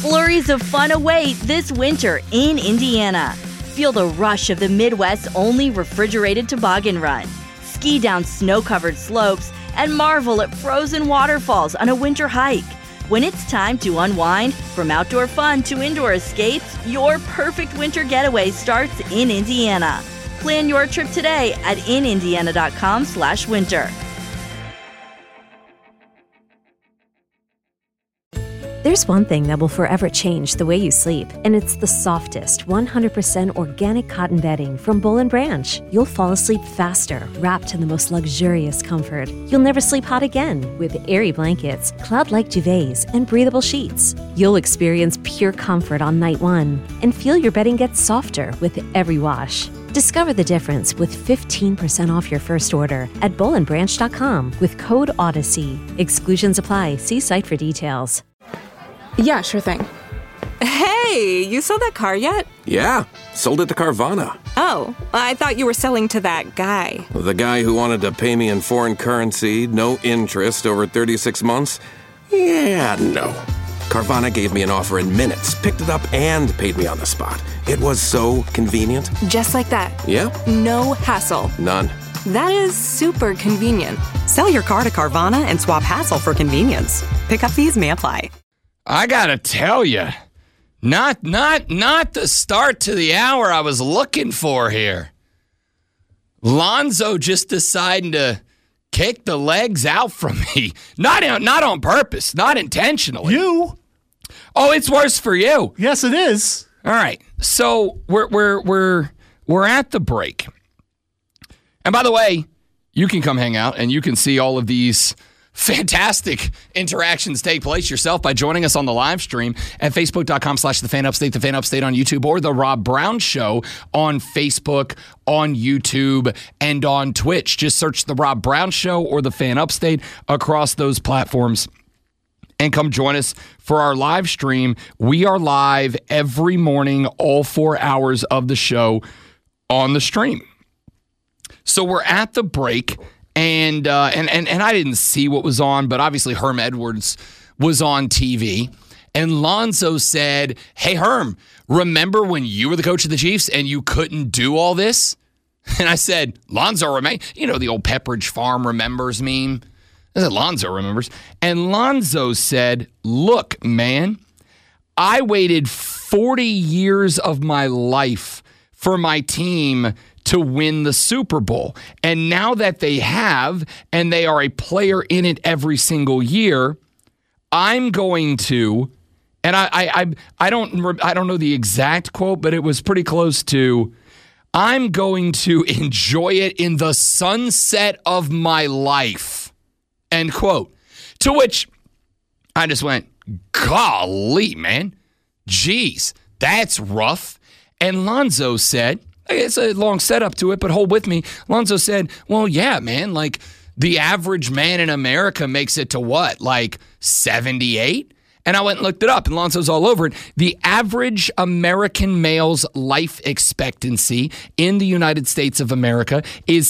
Flurries of fun await this winter in Indiana. Feel the rush of the Midwest's only refrigerated toboggan run. Ski down snow-covered slopes and marvel at frozen waterfalls on a winter hike. When it's time to unwind, from outdoor fun to indoor escapes, your perfect winter getaway starts in Indiana. Plan your trip today at inindiana.com/winter. There's one thing that will forever change the way you sleep, and it's the softest, 100% organic cotton bedding from Boll & Branch. You'll fall asleep faster, wrapped in the most luxurious comfort. You'll never sleep hot again with airy blankets, cloud-like duvets, and breathable sheets. You'll experience pure comfort on night one and feel your bedding gets softer with every wash. Discover the difference with 15% off your first order at bollandbranch.com with code Odyssey. Exclusions apply. See site for details. Yeah, sure thing. Hey, you sold that car yet? Yeah, sold it to Carvana. Oh, I thought you were selling to that guy. The guy who wanted to pay me in foreign currency, no interest, over 36 months? Yeah, no. Carvana gave me an offer in minutes, picked it up, and paid me on the spot. It was so convenient. Just like that. Yeah. No hassle. None. That is super convenient. Sell your car to Carvana and swap hassle for convenience. Pickup fees may apply. I gotta tell you, not the start to the hour I was looking for here. Lonzo just deciding to kick the legs out from me. Not on purpose, not intentionally. You? Oh, it's worse for you. Yes, it is. All right. So we're at the break. And by the way, you can come hang out and you can see all of these fantastic interactions take place yourself by joining us on the live stream at facebook.com/thefanupstate, the Fan Upstate on YouTube, or the Rob Brown Show on Facebook, on YouTube, and on Twitch. Just search the Rob Brown Show or the Fan Upstate across those platforms and come join us for our live stream. We are live every morning, all 4 hours of the show on the stream. So we're at the break. And I didn't see what was on, but obviously Herm Edwards was on TV. And Lonzo said, "Hey, Herm, remember when you were the coach of the Chiefs and you couldn't do all this?" And I said, "Lonzo, the old Pepperidge Farm remembers meme." I said, "Lonzo remembers." And Lonzo said, "Look, man, I waited 40 years of my life for my team to win the Super Bowl. And now that they have, and they are a player in it every single year, I'm going to," and I don't know the exact quote, but it was pretty close to, "I'm going to enjoy it in the sunset of my life," end quote. To which I just went, "Golly, man, geez, that's rough." And Lonzo said, it's a long setup to it, but hold with me. Lonzo said, "Well, yeah, man, like the average man in America makes it to what, like 78?" And I went and looked it up, and Lonzo's all over it. The average American male's life expectancy in the United States of America is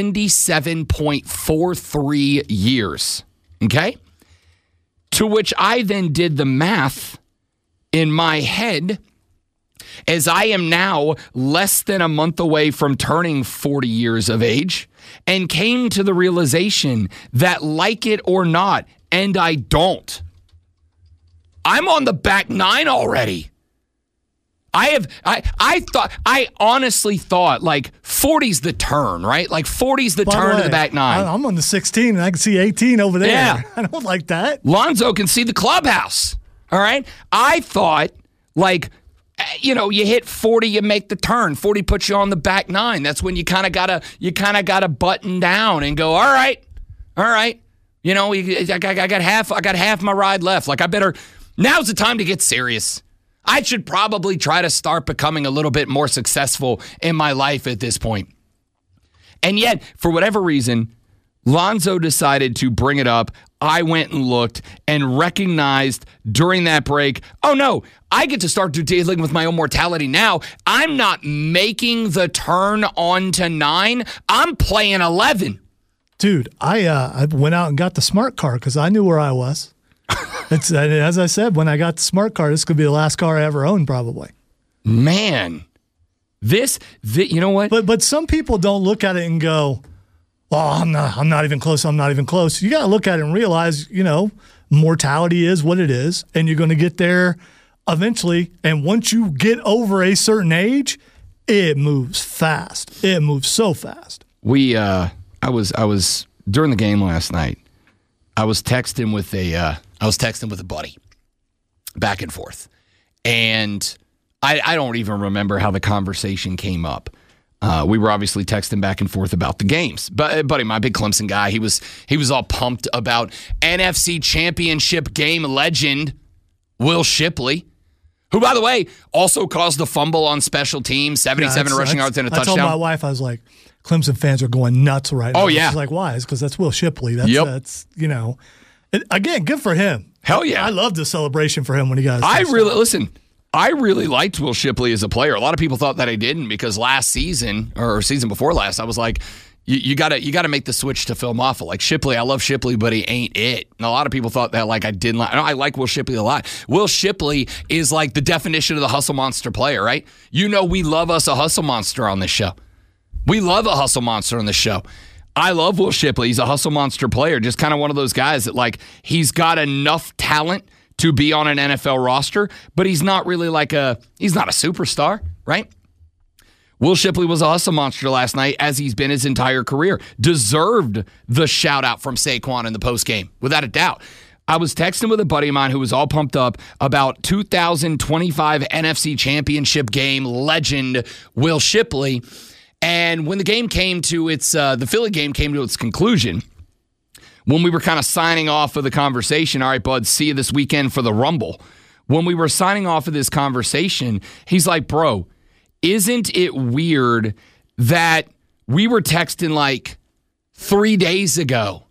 77.43 years. Okay? To which I then did the math in my head, as I am now less than a month away from turning 40 years of age, and came to the realization that, like it or not, and I don't, I'm on the back nine already. I honestly thought like 40's the turn, right? Like 40's the turn to the back nine. I'm on the 16 and I can see 18 over there. Yeah. I don't like that. Lonzo can see the clubhouse. All right. I thought like, you hit 40, you make the turn. 40 puts you on the back nine. That's when you kind of gotta button down and go, all right. I got half my ride left. Like now's the time to get serious. I should probably try to start becoming a little bit more successful in my life at this point. And yet, for whatever reason, Lonzo decided to bring it up. I went and looked and recognized during that break, oh no, I get to start dealing with my own mortality now. I'm not making the turn on to 9. I'm playing 11. Dude, I went out and got the smart car because I knew where I was. It's as I said when I got the smart car. This could be the last car I ever owned, probably. Man, you know what? But some people don't look at it and go, "Oh, I'm not even close. I'm not even close." You got to look at it and realize, mortality is what it is, and you're going to get there eventually. And once you get over a certain age, it moves fast. It moves so fast. I was during the game last night. I was texting with a buddy, back and forth, and I don't even remember how the conversation came up. We were obviously texting back and forth about the games. But buddy, my big Clemson guy, he was all pumped about NFC Championship game legend Will Shipley, who, by the way, also caused a fumble on special teams, 77 rushing yards and a touchdown. I told my wife, I was like, Clemson fans are going nuts right now. Oh, yeah. She's like, why? It's because that's Will Shipley. That's again, good for him. Hell yeah. I love the celebration for him when he got his touchdown. I really liked Will Shipley as a player. A lot of people thought that I didn't because last season or season before last, I was like, you gotta make the switch to Phil Maffa. Like Shipley, I love Shipley, but he ain't it. And a lot of people thought that like I didn't like. I like Will Shipley a lot. Will Shipley is like the definition of the hustle monster player, right? We love us a hustle monster on this show. We love a hustle monster on this show. I love Will Shipley. He's a hustle monster player. Just kind of one of those guys that like he's got enough talent to be on an NFL roster, but he's not really he's not a superstar, right? Will Shipley was a hustle monster last night, as he's been his entire career. Deserved the shout out from Saquon in the postgame, without a doubt. I was texting with a buddy of mine who was all pumped up about 2025 NFC Championship game legend Will Shipley. And when the game came to the Philly game came to its conclusion, when we were kind of signing off of the conversation, all right, bud, see you this weekend for the Rumble. When we were signing off of this conversation, he's like, bro, isn't it weird that we were texting like 3 days ago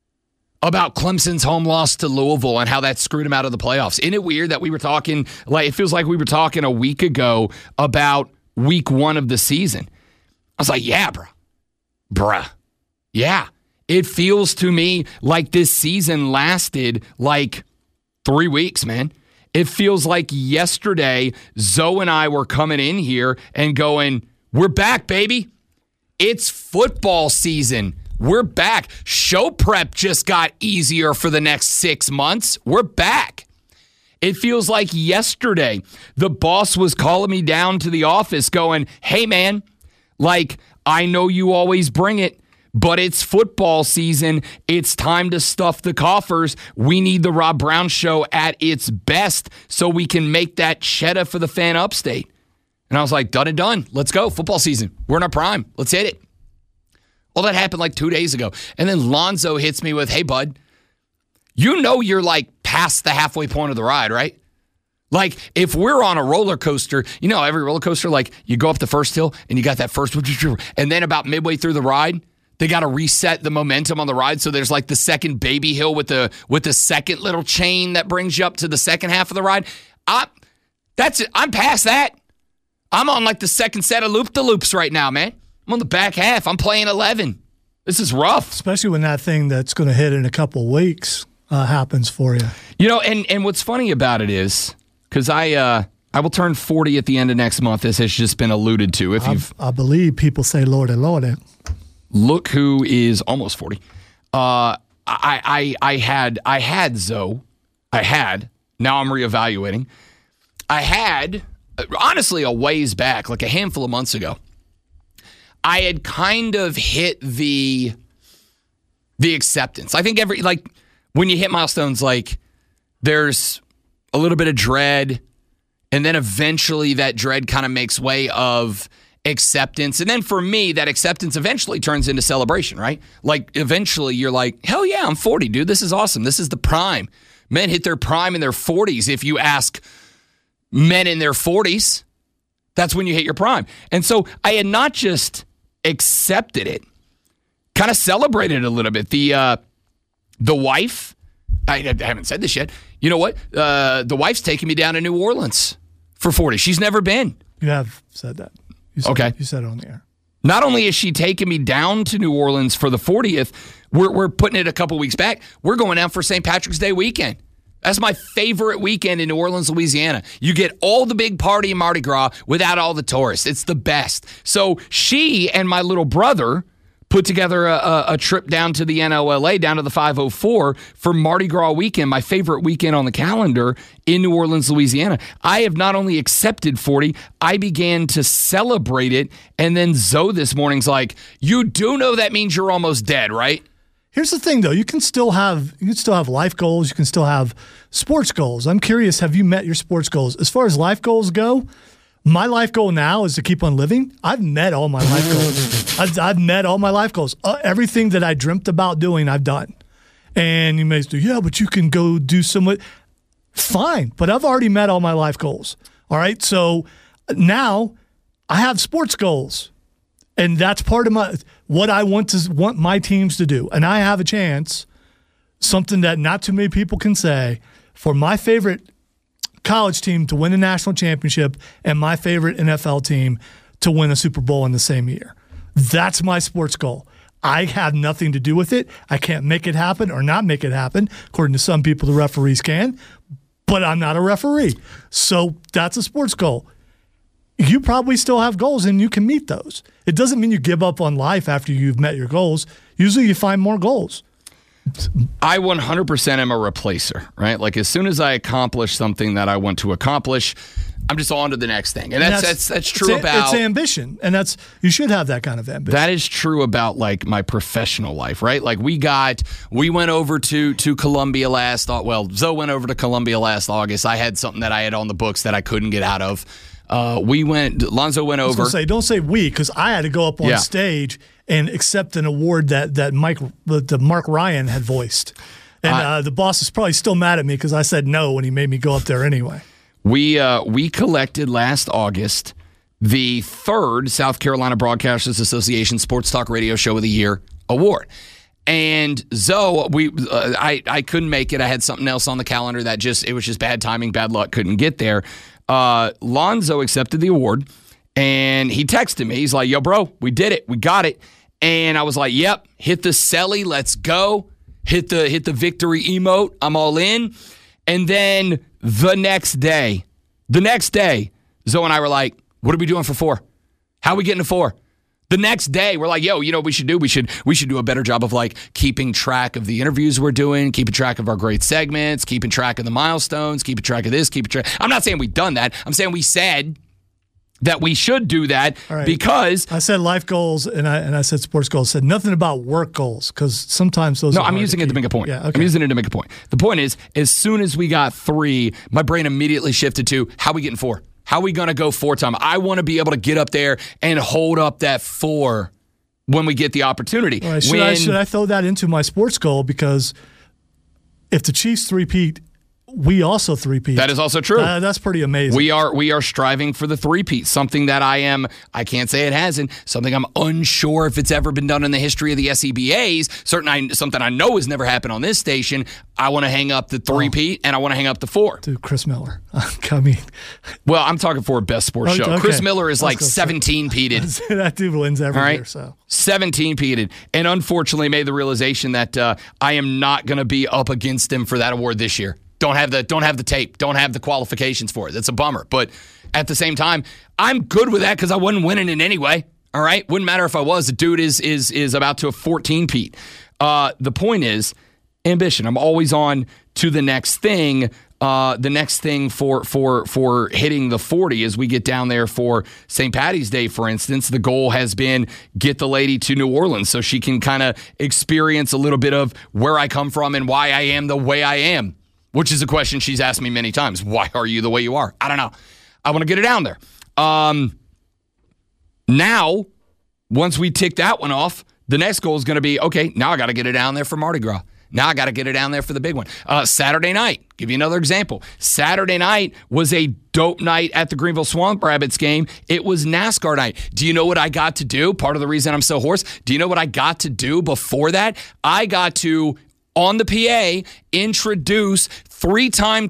about Clemson's home loss to Louisville and how that screwed him out of the playoffs? Isn't it weird that we were talking, like, it feels like we were talking a week ago about week 1 of the season? I was like, yeah, bruh. Yeah. It feels to me like this season lasted like 3 weeks, man. It feels like yesterday, Zoe and I were coming in here and going, we're back, baby. It's football season. We're back. Show prep just got easier for the next 6 months. We're back. It feels like yesterday, the boss was calling me down to the office going, hey, man, like, I know you always bring it, but it's football season. It's time to stuff the coffers. We need the Rob Brown Show at its best so we can make that cheddar for the fan upstate. And I was like, done and done. Let's go. Football season. We're in our prime. Let's hit it. Well, that happened like 2 days ago. And then Lonzo hits me with, hey, bud, you're like past the halfway point of the ride, right? Like, if we're on a roller coaster, every roller coaster, like, you go up the first hill and you got that first, and then about midway through the ride, they got to reset the momentum on the ride. So there's like the second baby hill with the second little chain that brings you up to the second half of the ride. I'm past that. I'm on like the second set of loop-de-loops right now, man. I'm on the back half. I'm playing 11. This is rough. Especially when that thing that's going to hit in a couple of weeks happens for you. And what's funny about it is, because I will turn 40 at the end of next month. This has just been alluded to. I believe people say Lordy, Lordy. Look who is almost 40. I had Zoe. Now I'm reevaluating. I had, honestly, a ways back, like a handful of months ago, I had kind of hit the acceptance. I think when you hit milestones, like there's a little bit of dread, and then eventually that dread kind of makes way of acceptance. And then for me, that acceptance eventually turns into celebration, right? Like eventually you're like, hell yeah, I'm 40, dude. This is awesome. This is the prime. Men hit their prime in their 40s. If you ask men in their 40s, that's when you hit your prime. And so I had not just accepted it, kind of celebrated it a little bit. The wife, I haven't said this yet. You know what? The wife's taking me down to New Orleans for 40. She's never been. You have said that. You said it on the air. Not only is she taking me down to New Orleans for the 40th, we're putting it a couple weeks back. We're going out for St. Patrick's Day weekend. That's my favorite weekend in New Orleans, Louisiana. You get all the big party in Mardi Gras without all the tourists. It's the best. So she and my little brother put together a trip down to the NOLA, down to the 504 for Mardi Gras weekend, my favorite weekend on the calendar in New Orleans, Louisiana. I have not only accepted 40, I began to celebrate it. And then Zoe this morning's like, you do know that means you're almost dead, right? Here's the thing, though. You can still have life goals. You can still have sports goals. I'm curious, have you met your sports goals? As far as life goals go, my life goal now is to keep on living. I've met all my life goals. I've met all my life goals. Everything that I dreamt about doing, I've done. And you may say, yeah, but you can go do some. Fine, but I've already met all my life goals. All right, so now I have sports goals. And that's part of what I want my teams to do. And I have a chance, something that not too many people can say, for my favorite college team to win a national championship and my favorite NFL team to win a Super Bowl in the same year. That's my sports goal. I have nothing to do with it. I can't make it happen or not make it happen. According to some people, the referees can, but I'm not a referee. So that's a sports goal. You probably still have goals and you can meet those. It doesn't mean you give up on life after you've met your goals. Usually you find more goals. I 100% am a replacer, right? Like as soon as I accomplish something that I want to accomplish, I'm just on to the next thing. And that's true about... It's ambition, and you should have that kind of ambition. That is true about like my professional life, right? Like we went over to Columbia Zoe went over to Columbia last August. I had something that I had on the books that I couldn't get out of. Lonzo went over. I was don't say we, because I had to go up on stage and accept an award that Mark Ryan had voiced. And the boss is probably still mad at me because I said no when he made me go up there anyway. We collected last August the 3rd South Carolina Broadcasters Association Sports Talk Radio Show of the Year award. And Zoe, I couldn't make it. I had something else on the calendar it was just bad timing, bad luck, couldn't get there. Lonzo accepted the award, and he texted me. He's like, yo, bro, we did it. We got it. And I was like, yep, hit the celly. Let's go. Hit the victory emote. I'm all in. And then the next day, Zoe and I were like, what are we doing for 4? How are we getting to 4? The next day, we're like, yo, you know what we should do? We should do a better job of like keeping track of the interviews we're doing, keeping track of our great segments, keeping track of the milestones, keeping track of this, I'm not saying we've done that. I'm saying we said that we should do that because I said life goals and I said sports goals. Said nothing about work goals because sometimes those. No, I'm using it to make a point. Yeah, okay. I'm using it to make a point. The point is, as soon as we got 3, my brain immediately shifted to how are we getting 4? How are we going to go 4 time? I want to be able to get up there and hold up that 4 when we get the opportunity. Right, should I throw that into my sports goal? Because if the Chiefs three-peat, we also three-peat. That is also true. That's pretty amazing. We are striving for the three-peat, something that I can't say it hasn't, something I'm unsure if it's ever been done in the history of the SEBAs, something I know has never happened on this station. I want to hang up the three-peat, and I want to hang up the 4. Dude, Chris Miller. I mean... Well, I'm talking for a best sports show. Okay. Chris Miller is like 17-peated. That dude wins every year, so... 17-peated. And unfortunately made the realization that I am not going to be up against him for that award this year. Don't have the tape. Don't have the qualifications for it. That's a bummer. But at the same time, I'm good with that because I wasn't winning it anyway. All right? Wouldn't matter if I was. The dude is about to a 14-peat. The point is ambition. I'm always on to the next thing. The next thing for hitting the 40 as we get down there for St. Paddy's Day, for instance, the goal has been get the lady to New Orleans so she can kind of experience a little bit of where I come from and why I am the way I am, which is a question she's asked me many times. Why are you the way you are? I don't know. I want to get it down there. Now, once we tick that one off, the next goal is going to be, okay, now I got to get it down there for Mardi Gras. Now I got to get it down there for the big one. Saturday night, give you another example. Saturday night was a dope night at the Greenville Swamp Rabbits game. It was NASCAR night. Do you know what I got to do? Part of the reason I'm so hoarse. Do you know what I got to do before that? I got to, on the PA, introduce three-time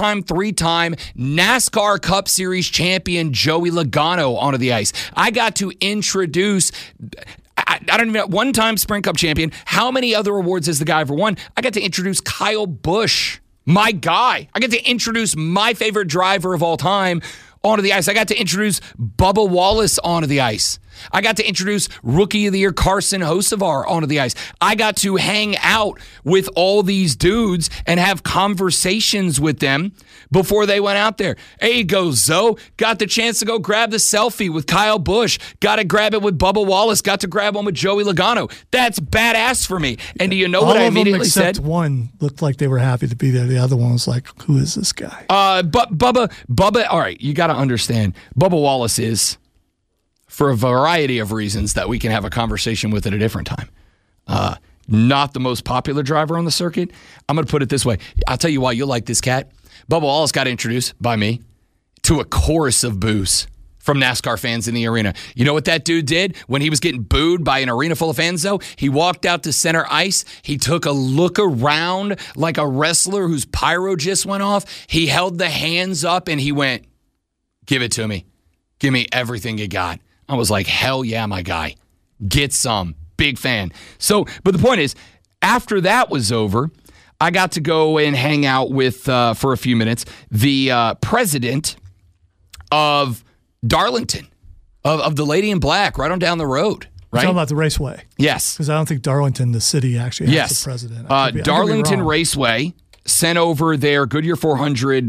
NASCAR Cup Series champion Joey Logano onto the ice. I got to introduce... I don't even know, one-time Sprint Cup champion. How many other awards has the guy ever won? I got to introduce Kyle Busch my guy. I get to introduce my favorite driver of all time onto the ice. I got to introduce Bubba Wallace onto the ice. I got to introduce Rookie of the Year Carson Hocevar onto the ice. I got to hang out with all these dudes and have conversations with them before they went out there. Hey, goes Zoe. Got the chance to go grab the selfie with Kyle Busch. Got to grab it with Bubba Wallace. Got to grab one with Joey Logano. That's badass for me. And do you know what I immediately said? All of them except one looked like they were happy to be there. The other one was like, who is this guy? But Bubba, all right, you got to understand, Bubba Wallace is, for a variety of reasons that we can have a conversation with at a different time, not the most popular driver on the circuit. I'm going to put it this way. I'll tell you why you'll like this cat. Bubba Wallace got introduced by me to a chorus of boos from NASCAR fans in the arena. You know what that dude did when he was getting booed by an arena full of fans, though? He walked out to center ice. He took a look around like a wrestler whose pyro just went off. He held the hands up and he went, "Give it to me. Give me everything you got." I was like, hell yeah, my guy. Get some. Big fan. So, but the point is, after that was over, I got to go and hang out with, for a few minutes, the president of Darlington, of the Lady in Black, right on down the road. Right? You're talking about the Raceway. Yes. Because I don't think Darlington, the city, actually has a president. Darlington Raceway sent over their Goodyear 400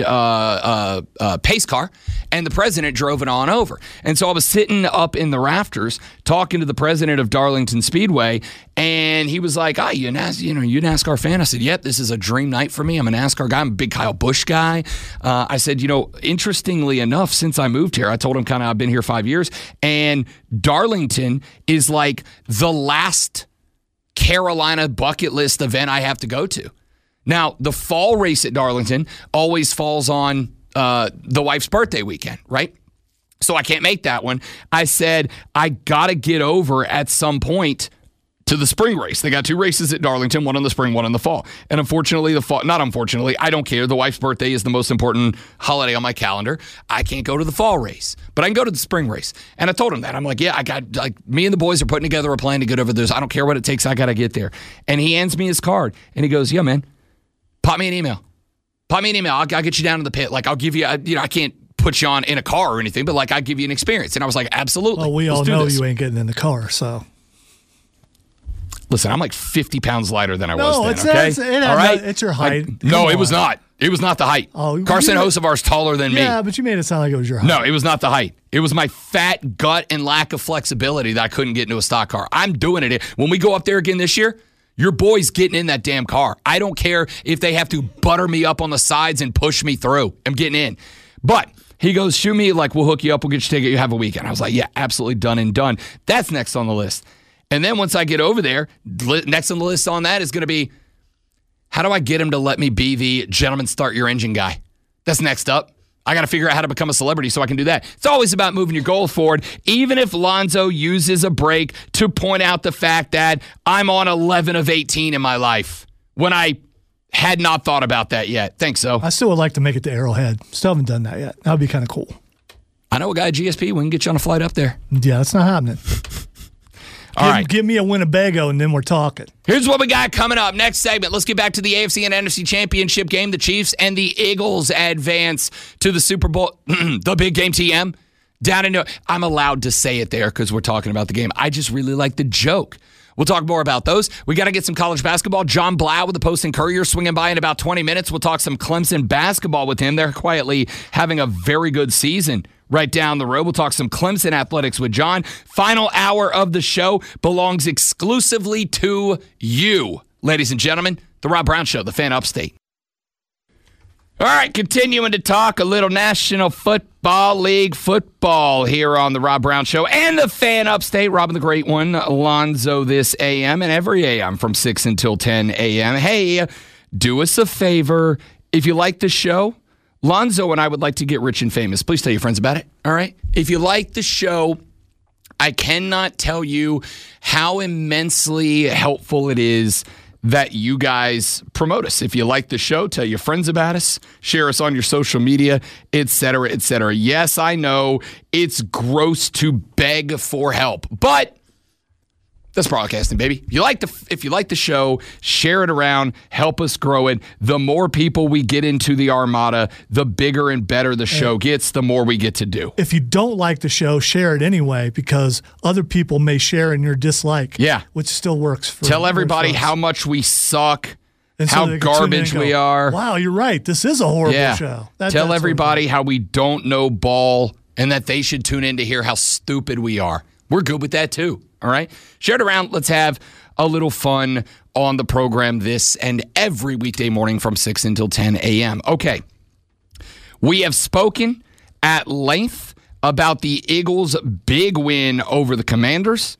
pace car, and the president drove it on over. And so I was sitting up in the rafters talking to the president of Darlington Speedway, and he was like, you a NASCAR fan? I said, yep, this is a dream night for me. I'm a NASCAR guy. I'm a big Kyle Busch guy. I said, interestingly enough, since I moved here, I told him I've been here 5 years, and Darlington is like the last Carolina bucket list event I have to go to. Now, the fall race at Darlington always falls on the wife's birthday weekend, right? So I can't make that one. I said, I got to get over at some point to the spring race. They got 2 races at Darlington, one in the spring, one in the fall. And unfortunately, I don't care. The wife's birthday is the most important holiday on my calendar. I can't go to the fall race, but I can go to the spring race. And I told him that. I'm like, yeah, me and the boys are putting together a plan to get over this. I don't care what it takes. I got to get there. And he hands me his card and he goes, yeah, man. Pop me an email. I'll get you down to the pit. I'll give you, I can't put you on in a car or anything, but I'll give you an experience. And I was like, absolutely. Well, we all know you ain't getting in the car, so. Listen, I'm like 50 pounds lighter than I was then, okay? All right? It's your height. It was not. It was not the height. Carson Hocevar's taller than me. Yeah, but you made it sound like it was your height. No, it was not the height. It was my fat gut and lack of flexibility that I couldn't get into a stock car. I'm doing it. When we go up there again this year, your boy's getting in that damn car. I don't care if they have to butter me up on the sides and push me through. I'm getting in. But he goes, shoot me, we'll hook you up. We'll get you ticket. You have a weekend. I was like, yeah, absolutely done and done. That's next on the list. And then once I get over there, next on the list on that is going to be, how do I get him to let me be the gentleman start your engine guy? That's next up. I got to figure out how to become a celebrity so I can do that. It's always about moving your goal forward, even if Lonzo uses a break to point out the fact that I'm on 11 of 18 in my life when I had not thought about that yet. Thanks, so. I still would like to make it to Arrowhead. Still haven't done that yet. That would be kind of cool. I know a guy at GSP. We can get you on a flight up there. Yeah, that's not happening. All right. Give me a Winnebago, and then we're talking. Here's what we got coming up. Next segment, let's get back to the AFC and NFC Championship game. The Chiefs and the Eagles advance to the Super Bowl. The big game, TM. Down in I'm allowed to say it there because we're talking about the game. I just really like the joke. We'll talk more about those. We got to get some college basketball. John Blau with the Post and Courier swinging by in about 20 minutes. We'll talk some Clemson basketball with him. They're quietly having a very good season right down the road. We'll talk some Clemson athletics with John. Final hour of the show belongs exclusively to you, ladies and gentlemen. The Rob Brown Show, the Fan Upstate. All right, continuing to talk a little National Football League football here on the Rob Brown Show and the Fan Upstate. Robin the Great One, Alonzo this AM and every AM from 6 until 10 a.m. Hey, do us a favor. If you like the show, Lonzo and I would like to get rich and famous. Please tell your friends about it, all right? If you like the show, I cannot tell you how immensely helpful it is that you guys promote us. If you like the show, tell your friends about us, share us on your social media, et cetera, et cetera. Yes, I know it's gross to beg for help, but That's broadcasting, baby. If you like the show, share it around, help us grow it. The more people we get into the Armada, the bigger and better the show gets, the more we get to do. If you don't like the show, share it anyway, because other people may share in your dislike. Yeah. Which still works for Tell everybody works for us. how much we suck, And so how they can tune in garbage and go, we are. Wow, you're right. This is a horrible show. Tell everybody how we don't know ball and that they should tune in to hear how stupid we are. We're good with that too. All right? Share it around. Let's have a little fun on the program this and every weekday morning from 6 until 10 a.m. Okay. We have spoken at length about the Eagles' big win over the Commanders.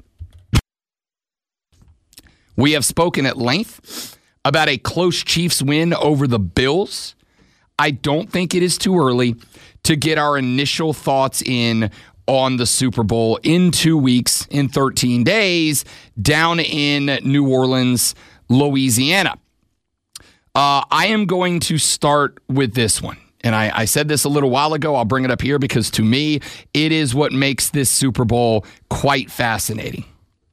We have spoken at length about a close Chiefs win over the Bills. I don't think it is too early to get our initial thoughts in on the Super Bowl in 2 weeks, in 13 days, down in New Orleans, Louisiana. I am going to start with this one. And I said this a little while ago. I'll bring it up here because to me, it is what makes this Super Bowl quite fascinating.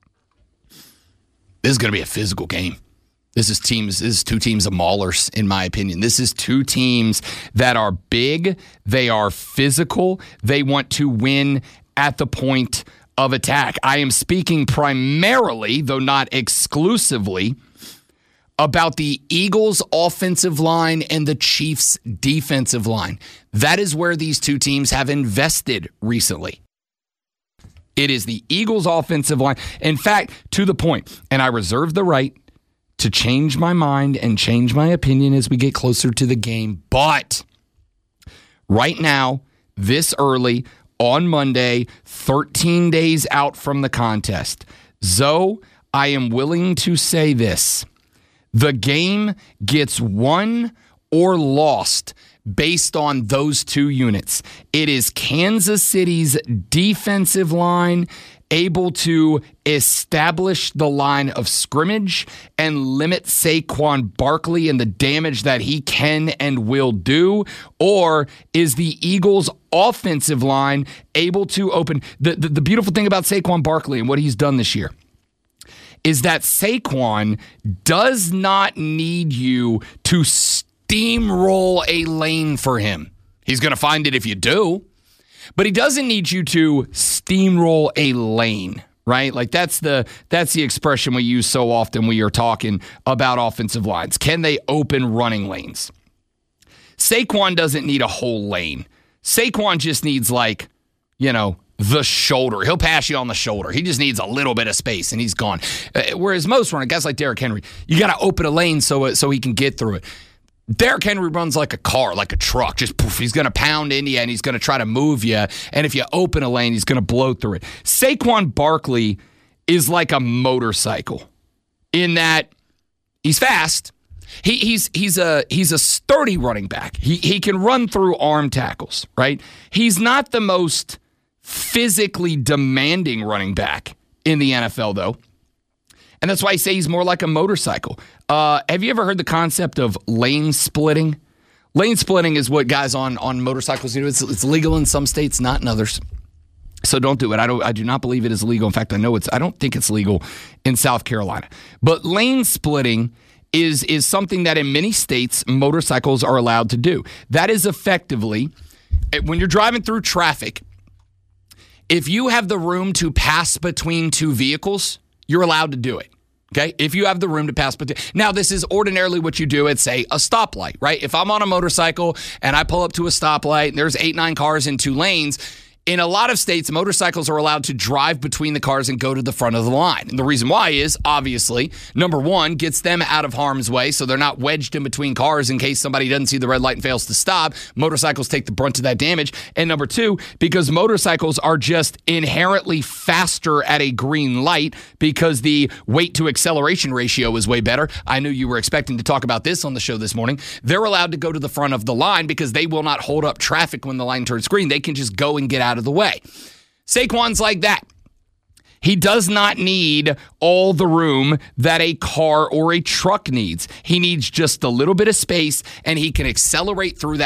This is going to be a physical game. This is two teams of maulers, in my opinion. This is two teams that are big. They are physical. They want to win at the point of attack. I am speaking primarily, though not exclusively, about the Eagles' offensive line and the Chiefs' defensive line. That is where these two teams have invested recently. It is the Eagles' offensive line. In fact, to the point, and I reserve the right to change my mind and change my opinion as we get closer to the game. But right now, this early on Monday, 13 days out from the contest, Zoe, I am willing to say this. The game gets won or lost based on those two units. It is Kansas City's defensive line able to establish the line of scrimmage and limit Saquon Barkley and the damage that he can and will do? Or is the Eagles' offensive line able to open? The beautiful thing about Saquon Barkley and what he's done this year is that Saquon does not need you to steamroll a lane for him. He's going to find it if you do. But he doesn't need you to steamroll a lane, right? Like that's the expression we use so often when you're talking about offensive lines. Can they open running lanes? Saquon doesn't need a whole lane. Saquon just needs the shoulder. He'll pass you on the shoulder. He just needs a little bit of space and he's gone. Whereas most runners, guys like Derrick Henry, you got to open a lane so he can get through it. Derrick Henry runs like a car, like a truck. Just poof, he's going to pound into you and he's going to try to move you. And if you open a lane, he's going to blow through it. Saquon Barkley is like a motorcycle in that he's fast. He's a sturdy running back. He can run through arm tackles, right? He's not the most physically demanding running back in the NFL, though. And that's why I say he's more like a motorcycle. Have you ever heard the concept of lane splitting? Lane splitting is what guys on motorcycles do. It's legal in some states, not in others. So don't do it. I do not believe it is legal. In fact, I don't think it's legal in South Carolina. But lane splitting is something that in many states motorcycles are allowed to do. That is effectively, when you're driving through traffic, if you have the room to pass between two vehicles, you're allowed to do it. Okay, if you have the room to pass between. Now, this is ordinarily what you do at, say, a stoplight, right? If I'm on a motorcycle and I pull up to a stoplight and there's 8-9 cars in 2 lanes, in a lot of states, motorcycles are allowed to drive between the cars and go to the front of the line. And the reason why is, obviously, number one, gets them out of harm's way so they're not wedged in between cars in case somebody doesn't see the red light and fails to stop. Motorcycles take the brunt of that damage. And number two, because motorcycles are just inherently faster at a green light because the weight to acceleration ratio is way better. I knew you were expecting to talk about this on the show this morning. They're allowed to go to the front of the line because they will not hold up traffic when the line turns green. They can just go and get out of the way. Saquon's like that. He does not need all the room that a car or a truck needs. He needs just a little bit of space, and he can accelerate through that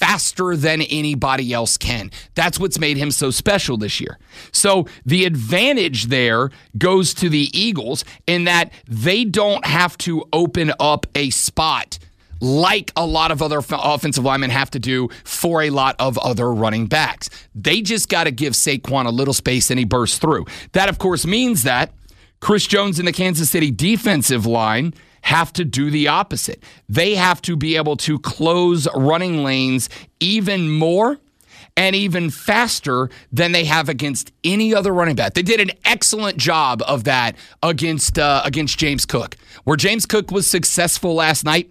faster than anybody else can. That's what's made him so special this year. So the advantage there goes to the Eagles in that they don't have to open up a spot like a lot of other offensive linemen have to do for a lot of other running backs. They just got to give Saquon a little space and he bursts through. That, of course, means that Chris Jones and the Kansas City defensive line have to do the opposite. They have to be able to close running lanes even more and even faster than they have against any other running back. They did an excellent job of that against James Cook. Where James Cook was successful last night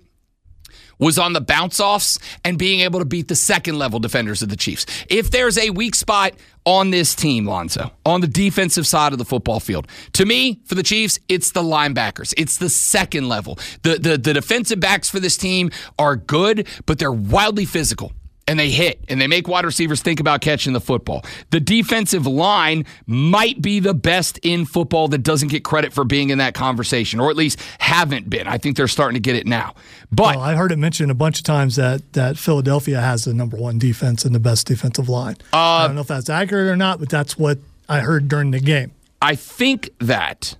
was on the bounce-offs and being able to beat the second-level defenders of the Chiefs. If there's a weak spot on this team, Lonzo, on the defensive side of the football field, to me, for the Chiefs, it's the linebackers. It's the second level. The defensive backs for this team are good, but they're wildly physical. And they hit, and they make wide receivers think about catching the football. The defensive line might be the best in football that doesn't get credit for being in that conversation, or at least haven't been. I think they're starting to get it now. But I heard it mentioned a bunch of times that Philadelphia has the number one defense and the best defensive line. I don't know if that's accurate or not, but that's what I heard during the game. I think that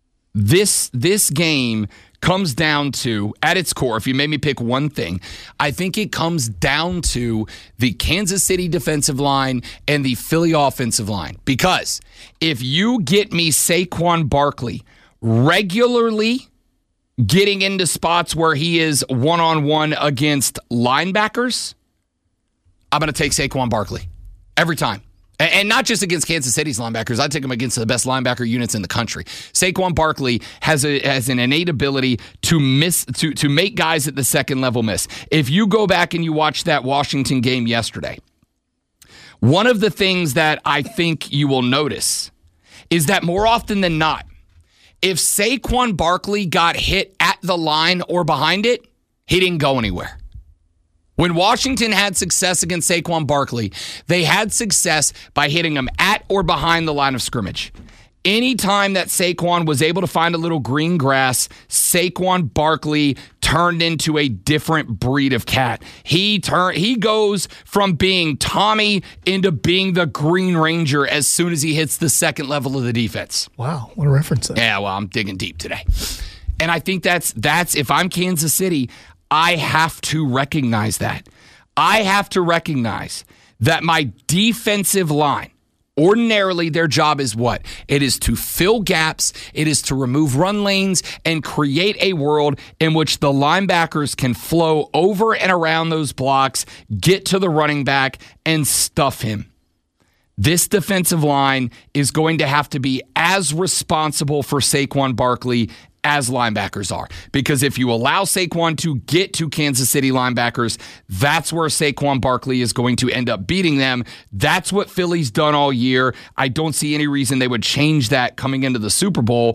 this game comes down to, at its core, if you made me pick one thing, I think it comes down to the Kansas City defensive line and the Philly offensive line. Because if you get me Saquon Barkley regularly getting into spots where he is one-on-one against linebackers, I'm going to take Saquon Barkley every time. And not just against Kansas City's linebackers. I'd take him against the best linebacker units in the country. Saquon Barkley has an innate ability to make guys at the second level miss. If you go back and you watch that Washington game yesterday, one of the things that I think you will notice is that more often than not, if Saquon Barkley got hit at the line or behind it, he didn't go anywhere. When Washington had success against Saquon Barkley, they had success by hitting him at or behind the line of scrimmage. Anytime that Saquon was able to find a little green grass, Saquon Barkley turned into a different breed of cat. He goes from being Tommy into being the Green Ranger as soon as he hits the second level of the defense. Wow, what a reference there. Yeah, well, I'm digging deep today. And I think that's if I'm Kansas City, I have to recognize that. I have to recognize that my defensive line, ordinarily their job is what? It is to fill gaps, it is to remove run lanes, and create a world in which the linebackers can flow over and around those blocks, get to the running back, and stuff him. This defensive line is going to have to be as responsible for Saquon Barkley as linebackers are. Because if you allow Saquon to get to Kansas City linebackers, that's where Saquon Barkley is going to end up beating them. That's what Philly's done all year. I don't see any reason they would change that coming into the Super Bowl.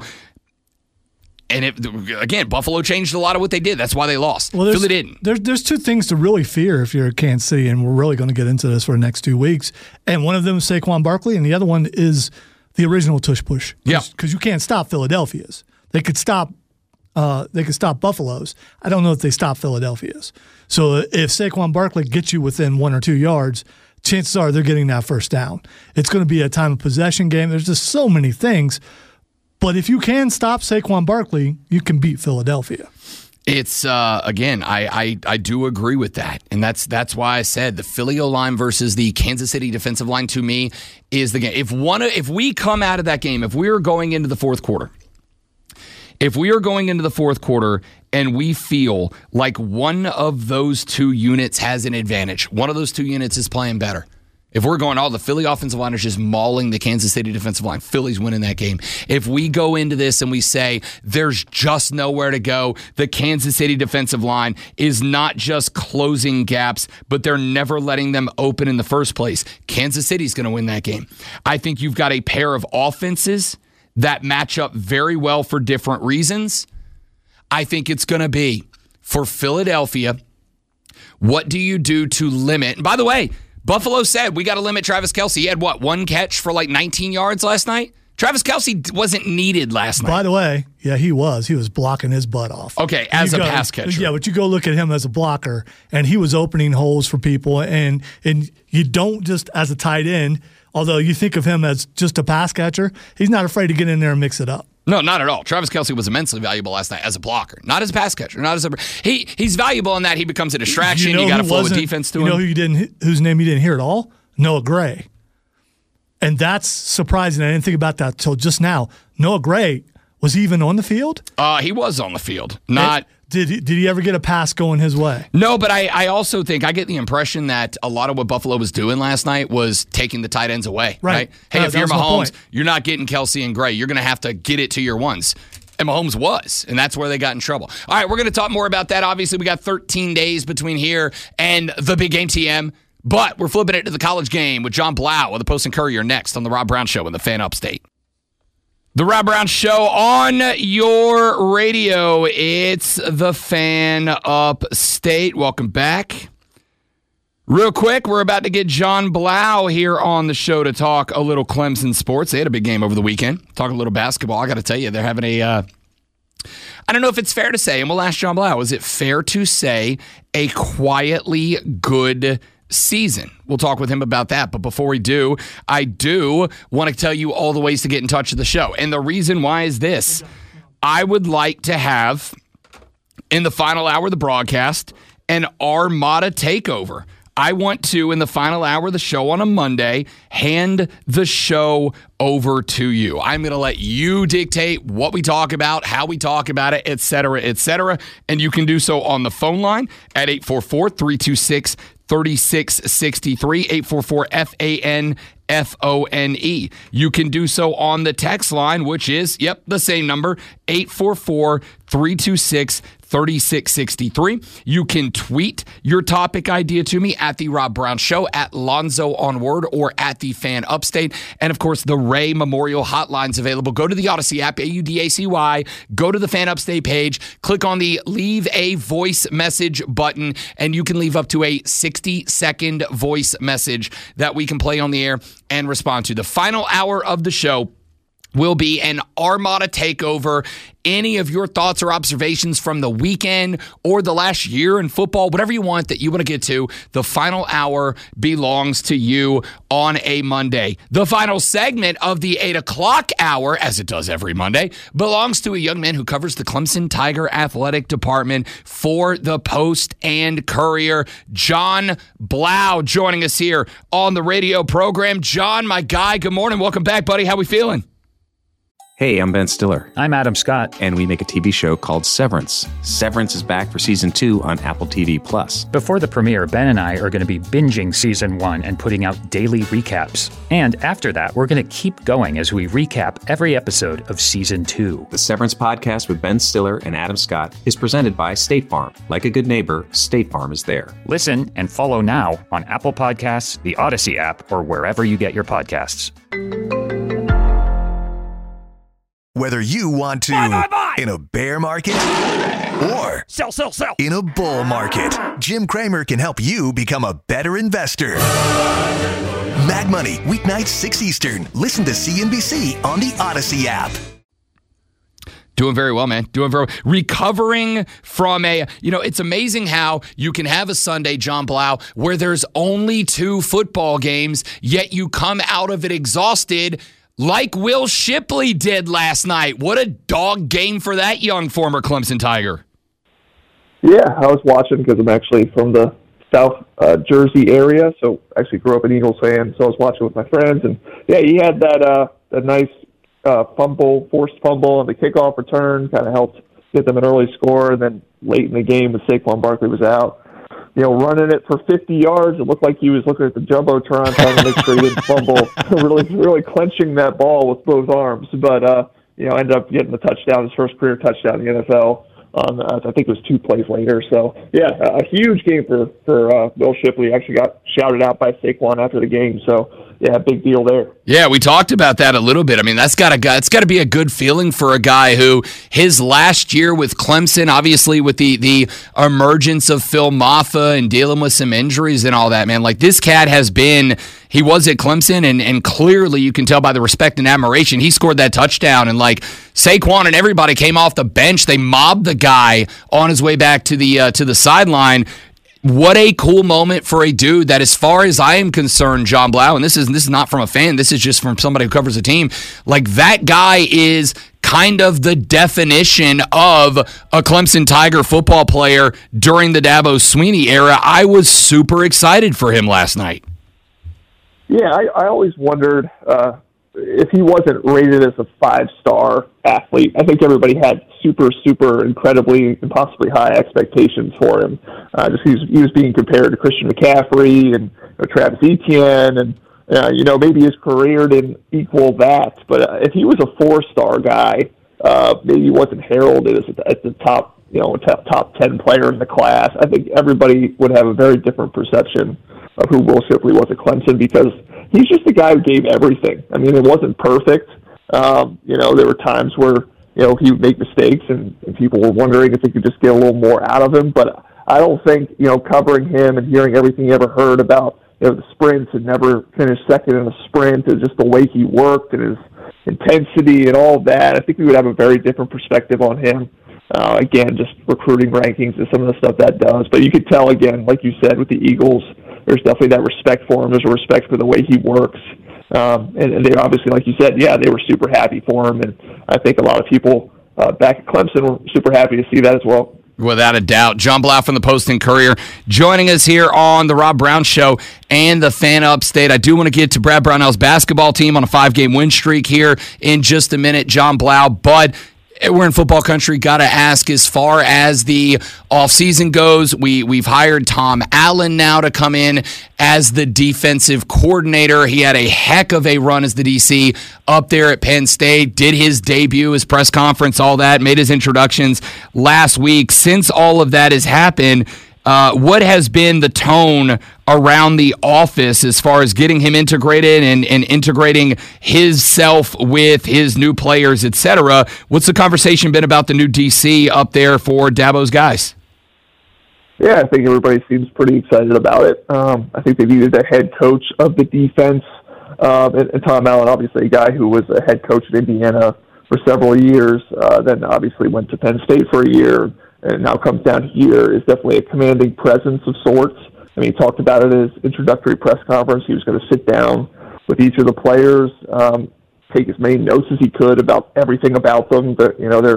And again, Buffalo changed a lot of what they did. That's why they lost. Well, Philly didn't. There's two things to really fear if you're Kansas City, and we're really going to get into this for the next 2 weeks. And one of them is Saquon Barkley, and the other one is the original tush push. Yeah, because you can't stop Philadelphia's. They could stop Buffalo's. I don't know if they stop Philadelphia's. So if Saquon Barkley gets you within 1 or 2 yards, chances are they're getting that first down. It's going to be a time of possession game. There's just so many things. But if you can stop Saquon Barkley, you can beat Philadelphia. It's again, I do agree with that, and that's why I said the Philly O-line versus the Kansas City defensive line to me is the game. If we come out of that game, if we are going into the fourth quarter. If we are going into the fourth quarter and we feel like one of those two units has an advantage, one of those two units is playing better. If we're going, the Philly offensive line is just mauling the Kansas City defensive line, Philly's winning that game. If we go into this and we say there's just nowhere to go, the Kansas City defensive line is not just closing gaps, but they're never letting them open in the first place, Kansas City's going to win that game. I think you've got a pair of offenses that match up very well for different reasons. I think it's going to be, for Philadelphia, what do you do to limit? And by the way, Buffalo said we got to limit Travis Kelce. He had, one catch for like 19 yards last night? Travis Kelce wasn't needed last night. By the way, Yeah, he was. He was blocking his butt off. Okay, as a pass catcher. Yeah, but you go look at him as a blocker, and he was opening holes for people. And you don't just as a tight end, although you think of him as just a pass catcher, he's not afraid to get in there and mix it up. No, not at all. Travis Kelce was immensely valuable last night as a blocker, not as a pass catcher. He's valuable in that he becomes a distraction. You got to flow a defense to him. You know whose name you didn't hear at all? Noah Gray. And that's surprising. I didn't think about that till just now. Noah Gray, was he even on the field? He was on the field. Did he ever get a pass going his way? No, but I also think I get the impression that a lot of what Buffalo was doing last night was taking the tight ends away. Right? Hey, if you're Mahomes, you're not getting Kelce and Gray. You're going to have to get it to your ones. And Mahomes was, and that's where they got in trouble. All right, we're going to talk more about that. Obviously, we got 13 days between here and the big game TM. But we're flipping it to the college game with John Blau of the Post and Courier next on The Rob Brown Show in the Fan Upstate. The Rob Brown Show on your radio. It's the Fan Upstate. Welcome back. Real quick, we're about to get John Blau here on the show to talk a little Clemson sports. They had a big game over the weekend. Talk a little basketball. I got to tell you, they're having I don't know if it's fair to say, and we'll ask John Blau, is it fair to say a quietly good season? We'll talk with him about that. But before we do, I do want to tell you all the ways to get in touch with the show. And the reason why is this. I would like to have, in the final hour of the broadcast, an Armada takeover. I want to, in the final hour of the show on a Monday, hand the show over to you. I'm going to let you dictate what we talk about, how we talk about it, et cetera, and you can do so on the phone line at 844-326-3663, 844-FANFONE. You can do so on the text line, which is, the same number, 844-326-3663. You can tweet your topic idea to me at The Rob Brown Show, at Lonzo on Word, or at The Fan Upstate. And, of course, the Ray Memorial Hotline's available. Go to the Odyssey app, AUDACY, go to the Fan Upstate page, click on the Leave a Voice Message button, and you can leave up to a 60-second voice message that we can play on the air and respond to. The final hour of the show will be an Armada takeover. Any of your thoughts or observations from the weekend or the last year in football, whatever you want that you want to get to, the final hour belongs to you on a Monday. The final segment of the 8 o'clock hour, as it does every Monday, belongs to a young man who covers the Clemson Tiger Athletic Department for the Post and Courier. John Blau joining us here on the radio program. John, my guy, good morning. Welcome back, buddy. How we feeling? Hey, I'm Ben Stiller. I'm Adam Scott. And we make a TV show called Severance. Severance is back for Season 2 on Apple TV+. Before the premiere, Ben and I are going to be binging Season 1 and putting out daily recaps. And after that, we're going to keep going as we recap every episode of Season 2. The Severance podcast with Ben Stiller and Adam Scott is presented by State Farm. Like a good neighbor, State Farm is there. Listen and follow now on Apple Podcasts, the Odyssey app, or wherever you get your podcasts. Whether you want to in a bear market or sell in a bull market, Jim Cramer can help you become a better investor. Mad Money, weeknights 6 Eastern. Listen to CNBC on the Odyssey app. Doing very well, man. Doing very well. Recovering from it's amazing how you can have a Sunday, John Blau, where there's only 2 football games, yet you come out of it exhausted, like Will Shipley did last night. What a dog game for that young former Clemson Tiger. Yeah, I was watching because I'm actually from the South Jersey area, so I actually grew up an Eagles fan, so I was watching with my friends. And, yeah, he had that nice forced fumble on the kickoff return, kind of helped get them an early score. And then late in the game, when Saquon Barkley was out, running it for 50 yards. It looked like he was looking at the Jumbotron trying to make sure he didn't fumble, really clenching that ball with both arms. But, ended up getting the touchdown, his first career touchdown in the NFL. I think it was 2 plays later. So, yeah, a huge game for Will Shipley. Actually got shouted out by Saquon after the game. So, yeah, big deal there. Yeah, we talked about that a little bit. I mean, it's got to be a good feeling for a guy who his last year with Clemson, obviously with the emergence of Phil Maffa and dealing with some injuries and all that, man. Like, this cat he was at Clemson, and clearly you can tell by the respect and admiration. He scored that touchdown, and like Saquon and everybody came off the bench. They mobbed the guy on his way back to the sideline. What a cool moment for a dude that, as far as I am concerned, John Blau, and this is not from a fan, this is just from somebody who covers a team, like, that guy is kind of the definition of a Clemson Tiger football player during the Dabo Swinney era. I was super excited for him last night. Yeah, I always wondered if he wasn't rated as a 5-star athlete. I think everybody had super, incredibly, impossibly high expectations for him. Just he was being compared to Christian McCaffrey and Travis Etienne, and maybe his career didn't equal that. But if he was a 4-star guy, maybe he wasn't heralded as the top, top 10 player in the class. I think everybody would have a very different perception of who Will Shipley was at Clemson, because he's just a guy who gave everything. I mean, it wasn't perfect. There were times where, he would make mistakes and people were wondering if they could just get a little more out of him. But I don't think, covering him and hearing everything you ever heard about, the sprints and never finished second in a sprint, and just the way he worked and his intensity and all of that, I think we would have a very different perspective on him. Again, just recruiting rankings and some of the stuff that does. But you could tell, again, like you said, with the Eagles, there's definitely that respect for him. There's a respect for the way he works. And they obviously, like you said, yeah, they were super happy for him. And I think a lot of people back at Clemson were super happy to see that as well. Without a doubt. John Blau from the Post and Courier joining us here on the Rob Brown Show and the Fan Upstate. I do want to get to Brad Brownell's basketball team on a 5-game win streak here in just a minute, John Blau, but we're in football country. Got to ask, as far as the offseason goes, we've hired Tom Allen now to come in as the defensive coordinator. He had a heck of a run as the DC up there at Penn State, did his debut, his press conference, all that, made his introductions last week. Since all of that has happened, what has been the tone around the office as far as getting him integrated and integrating his self with his new players, etc.? What's the conversation been about the new DC up there for Dabo's guys? Yeah, I think everybody seems pretty excited about it. I think they needed a head coach of the defense. And Tom Allen, obviously a guy who was a head coach at Indiana for several years, then obviously went to Penn State for a year, and now comes down here, is definitely a commanding presence of sorts. I mean, he talked about it at his introductory press conference. He was going to sit down with each of the players, take as many notes as he could about everything about them, their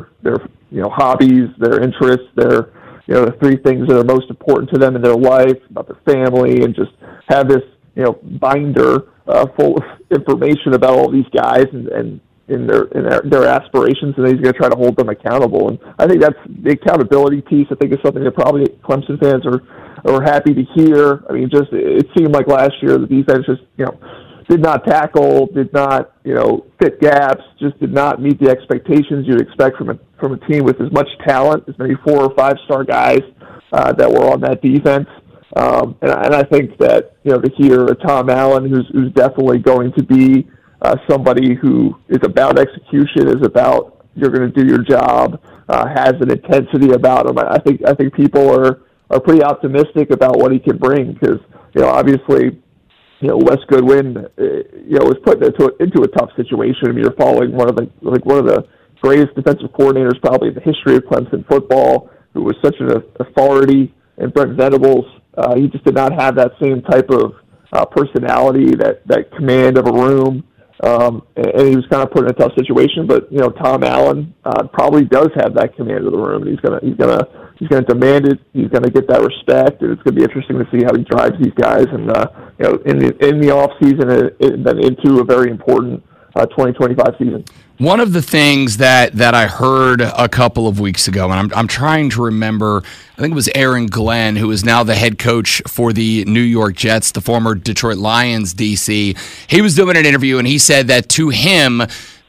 hobbies, their interests, their the 3 things that are most important to them in their life, about their family, and just have this binder full of information about all these guys and in their aspirations, and he's going to try to hold them accountable. And I think that's the accountability piece. I think is something that probably Clemson fans are happy to hear. I mean, just it seemed like last year the defense just did not tackle, did not fit gaps, just did not meet the expectations you'd expect from a team with as much talent, as many 4 or 5-star guys that were on that defense. And I think that to hear a Tom Allen who's definitely going to be somebody who is about execution, is about you're going to do your job, has an intensity about him. I think people are pretty optimistic about what he can bring, because obviously Wes Goodwin was put into a tough situation. I mean, you're following one of the greatest defensive coordinators probably in the history of Clemson football, who was such an authority, and Brent Venables. He just did not have that same type of personality, that command of a room. And he was kind of put in a tough situation, but Tom Allen probably does have that command of the room. He's gonna demand it. He's gonna get that respect, and it's gonna be interesting to see how he drives these guys, and in the off season, and then into a very important 2025 season. One of the things that I heard a couple of weeks ago, and I'm trying to remember, I think it was Aaron Glenn, who is now the head coach for the New York Jets, the former Detroit Lions DC. He was doing an interview, and he said that to him,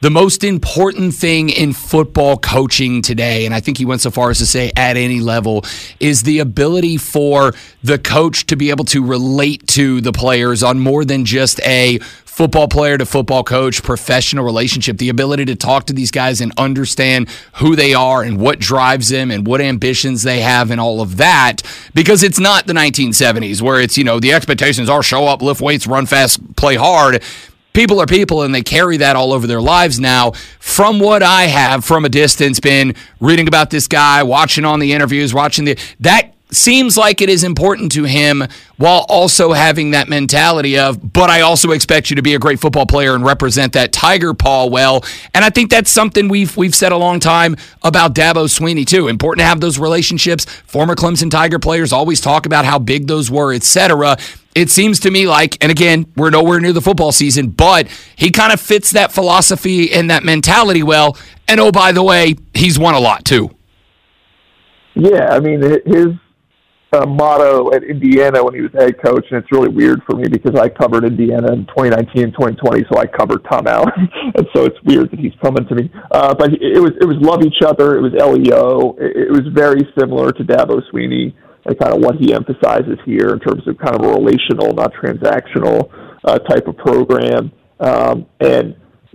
the most important thing in football coaching today, and I think he went so far as to say at any level, is the ability for the coach to be able to relate to the players on more than just a football player to football coach professional relationship, the ability to talk to these guys and understand who they are and what drives them and what ambitions they have and all of that, because it's not the 1970s where it's, the expectations are show up, lift weights, run fast, play hard. People are people, and they carry that all over their lives now. From what I have from a distance been reading about this guy, watching on the interviews, that seems like it is important to him, while also having that mentality of, but I also expect you to be a great football player and represent that Tiger paw well. And I think that's something we've said a long time about Dabo Swinney too. Important to have those relationships. Former Clemson Tiger players always talk about how big those were, etc. It seems to me like, and again, we're nowhere near the football season, but he kind of fits that philosophy and that mentality well. And oh, by the way, he's won a lot too. Yeah, I mean, his motto at Indiana when he was head coach, and it's really weird for me because I covered Indiana in 2019 and 2020, so I covered Tom Allen, and so it's weird that he's coming to me. But it was love each other. It was LEO. It was very similar to Dabo Swinney and kind of what he emphasizes here in terms of kind of a relational, not transactional type of program. And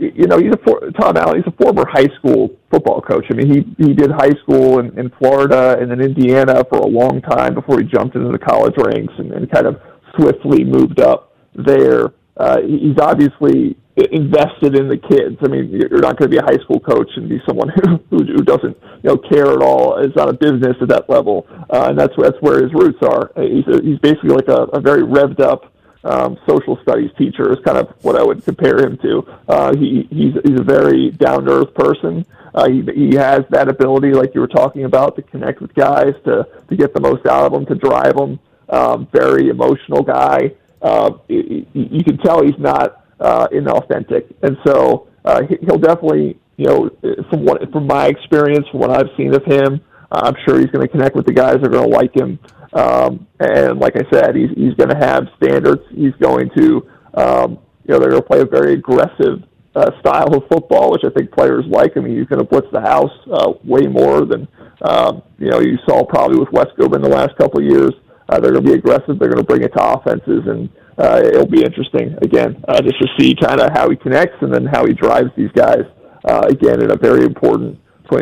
Tom Allen, he's a former high school football coach. I mean, he did high school in Florida and then Indiana for a long time before he jumped into the college ranks and kind of swiftly moved up there. He's obviously invested in the kids. I mean, you're not going to be a high school coach and be someone who doesn't care at all. It's not a business at that level, and that's where his roots are. He's basically like a very revved up social studies teacher is kind of what I would compare him to. He's a very down-to-earth person. He has that ability, like you were talking about, to connect with guys, to get the most out of them, to drive them. Very emotional guy. You can tell he's not inauthentic, and so he'll definitely, from my experience, from what I've seen of him, I'm sure he's going to connect with the guys that are going to like him. And like I said, he's going to have standards. He's going to, they're going to play a very aggressive style of football, which I think players like. I mean, he's going to blitz the house way more than, you saw probably with Westcombe in the last couple of years. They're going to be aggressive. They're going to bring it to offenses, and it'll be interesting, again, just to see kind of how he connects and then how he drives these guys, again, in a very important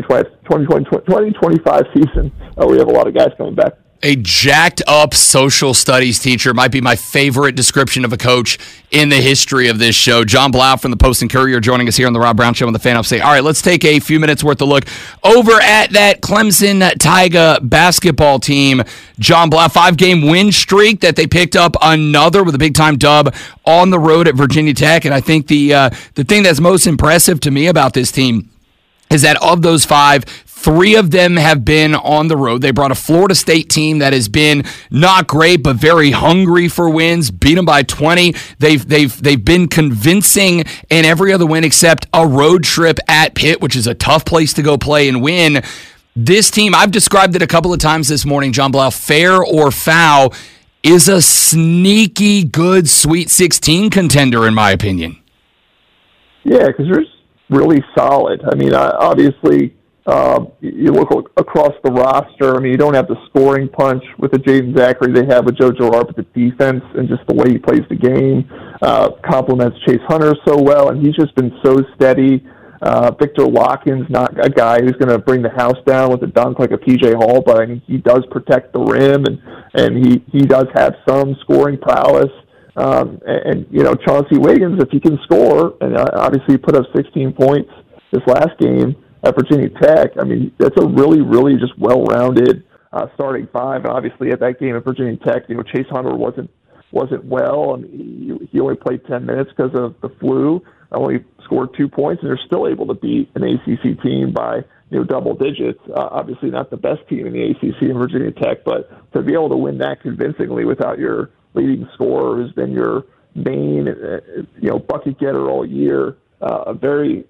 2025 season. We have a lot of guys coming back. A jacked up social studies teacher might be my favorite description of a coach in the history of this show. John Blau from the Post and Courier joining us here on the Rob Brown Show on the Fan Upstate. All right, let's take a few minutes worth of look over at that Clemson Tiger basketball team. John Blau, 5-game win streak that they picked up another with a big-time dub on the road at Virginia Tech. And I think the thing that's most impressive to me about this team is that of those 5, 3 of them have been on the road. They brought a Florida State team that has been not great, but very hungry for wins, beat them by 20. They've been convincing in every other win except a road trip at Pitt, which is a tough place to go play and win. This team, I've described it a couple of times this morning, John Blau, fair or foul, is a sneaky good Sweet 16 contender, in my opinion. Yeah, because they're really solid. I mean, obviously, you look across the roster. I mean, you don't have the scoring punch with the Jaden Zachary they have with Joe Girard, but the defense and just the way he plays the game complements Chase Hunter so well, and he's just been so steady. Victor Watkins, not a guy who's going to bring the house down with a dunk like a PJ Hall, but I mean, he does protect the rim, and he does have some scoring prowess. And Chauncey Wiggins, if he can score, and obviously he put up 16 points this last game at Virginia Tech. I mean, that's a really, really just well-rounded starting 5. And obviously at that game at Virginia Tech, Chase Hunter wasn't well, and he only played 10 minutes because of the flu. Only scored 2 points, and they're still able to beat an ACC team by double digits. Obviously not the best team in the ACC in Virginia Tech, but to be able to win that convincingly without your leading scorer who's been your main bucket getter all year, a very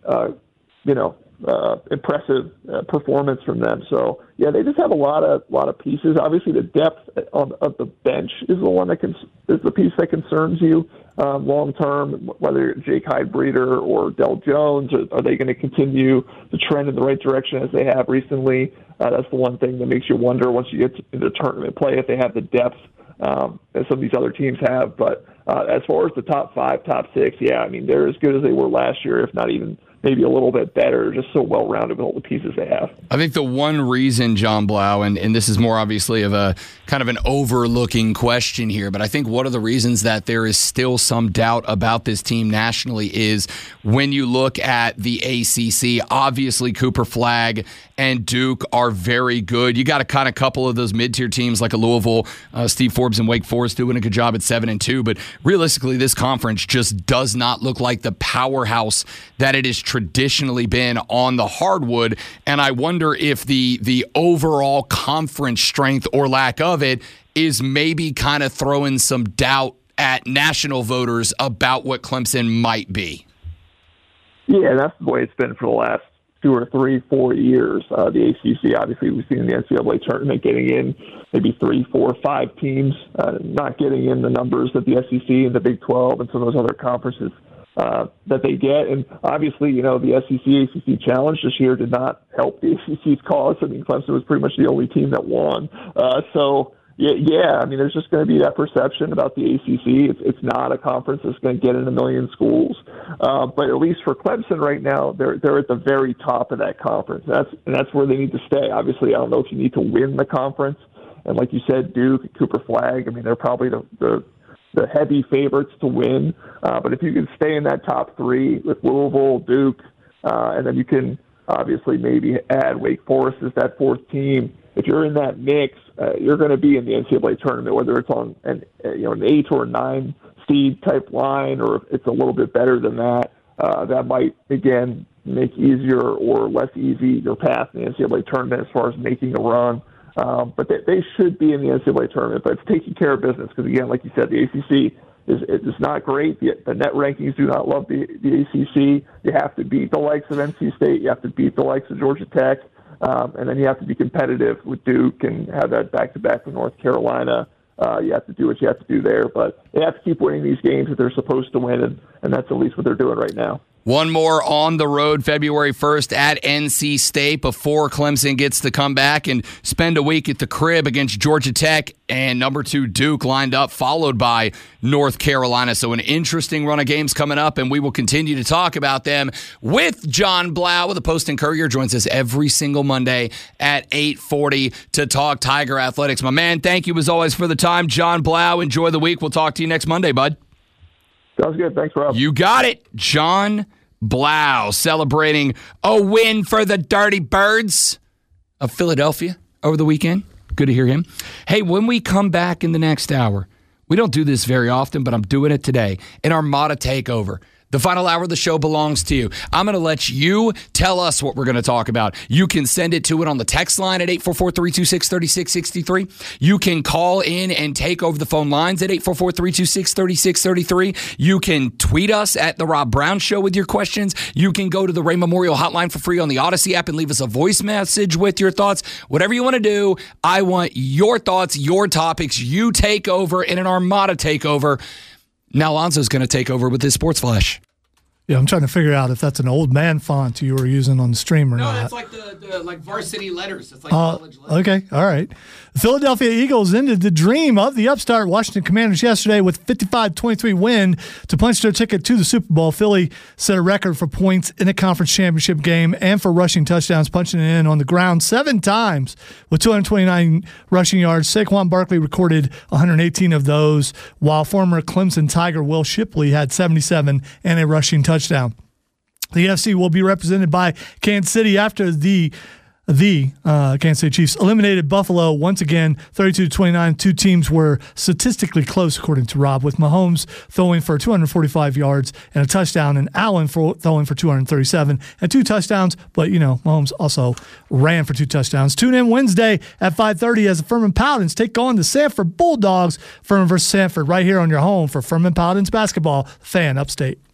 impressive performance from them. So yeah, they just have a lot of pieces. Obviously, the depth of the bench is the one is the piece that concerns you. long term, whether Jake Hyde-Breeder or Del Jones, are they going to continue the trend in the right direction as they have recently? That's the one thing that makes you wonder once you get into tournament play if they have the depth as some of these other teams have. But as far as the top 5, top 6, yeah, I mean, they're as good as they were last year, if not even maybe a little bit better, just so well-rounded with all the pieces they have. I think the one reason, John Blau, and this is more obviously of a kind of an overlooking question here, but I think one of the reasons that there is still some doubt about this team nationally is when you look at the ACC, obviously Cooper Flagg and Duke are very good. You got a kind of couple of those mid-tier teams like a Louisville, Steve Forbes and Wake Forest doing a good job at 7-2, but realistically this conference just does not look like the powerhouse that it is traditionally been on the hardwood, and I wonder if the overall conference strength or lack of it is maybe kind of throwing some doubt at national voters about what Clemson might be. Yeah, that's the way it's been for the last 2 or 3, 4 years. The ACC, obviously, we've seen the NCAA tournament getting in maybe 3, 4, 5 teams, not getting in the numbers that the SEC and the Big 12 and some of those other conferences that they get. And obviously, the SEC-ACC challenge this year did not help the ACC's cause. I mean, Clemson was pretty much the only team that won. Yeah, I mean, there's just going to be that perception about the ACC. It's not a conference that's going to get in a million schools. But at least for Clemson right now, they're at the very top of that conference. That's where they need to stay. Obviously, I don't know if you need to win the conference. And like you said, Duke, Cooper Flagg, I mean, they're probably the heavy favorites to win. But if you can stay in that top 3 with Louisville, Duke, and then you can obviously maybe add Wake Forest as that 4th team, if you're in that mix, you're going to be in the NCAA tournament, whether it's on an 8 or 9 seed type line, or if it's a little bit better than that. That might, again, make easier or less easy your path in the NCAA tournament as far as making a run. But they should be in the NCAA tournament, but it's taking care of business because, again, like you said, the ACC is not great. The net rankings do not love the ACC. You have to beat the likes of NC State. You have to beat the likes of Georgia Tech. And then you have to be competitive with Duke and have that back-to-back with North Carolina. You have to do what you have to do there. But they have to keep winning these games that they're supposed to win, and that's at least what they're doing right now. One more on the road, February 1st at NC State before Clemson gets to come back and spend a week at the crib against Georgia Tech and number 2 Duke lined up, followed by North Carolina. So an interesting run of games coming up, and we will continue to talk about them with John Blau with the Post and Courier. Joins us every single Monday at 8:40 to talk Tiger Athletics. My man, thank you as always for the time. John Blau, enjoy the week. We'll talk to you next Monday, bud. Sounds good. Thanks, Rob. You got it. John Blau celebrating a win for the Dirty Birds of Philadelphia over the weekend. Good to hear him. Hey, when we come back in the next hour, we don't do this very often, but I'm doing it today, an Armada Takeover. The final hour of the show belongs to you. I'm going to let you tell us what we're going to talk about. You can send it to it on the text line at 844-326-3663. You can call in and take over the phone lines at 844-326-3633. You can tweet us at The Rob Brown Show with your questions. You can go to the Ray Memorial Hotline for free on the Odyssey app and leave us a voice message with your thoughts. Whatever you want to do, I want your thoughts, your topics. You take over in an Armada Takeover. Now Alonzo's going to take over with his Sports Flash. Yeah, I'm trying to figure out if that's an old man font you were using on the stream or not. No, that's like the like varsity letters. It's like college letters. Okay, all right. The Philadelphia Eagles ended the dream of the upstart Washington Commanders yesterday with 55-23 win to clinch their ticket to the Super Bowl. Philly set a record for points in a conference championship game and for rushing touchdowns, punching it in on the ground 7 times with 229 rushing yards. Saquon Barkley recorded 118 of those, while former Clemson Tiger Will Shipley had 77 and a rushing touchdown. The NFC will be represented by Kansas City after the Kansas City Chiefs eliminated Buffalo once again, 32-29. 2 teams were statistically close, according to Rob, with Mahomes throwing for 245 yards and a touchdown, and Allen throwing for 237 and 2 touchdowns. But, Mahomes also ran for 2 touchdowns. Tune in Wednesday at 5:30 as the Furman Paladins take on the Sanford Bulldogs. Furman versus Sanford right here on your home for Furman Paladins basketball, Fan Upstate.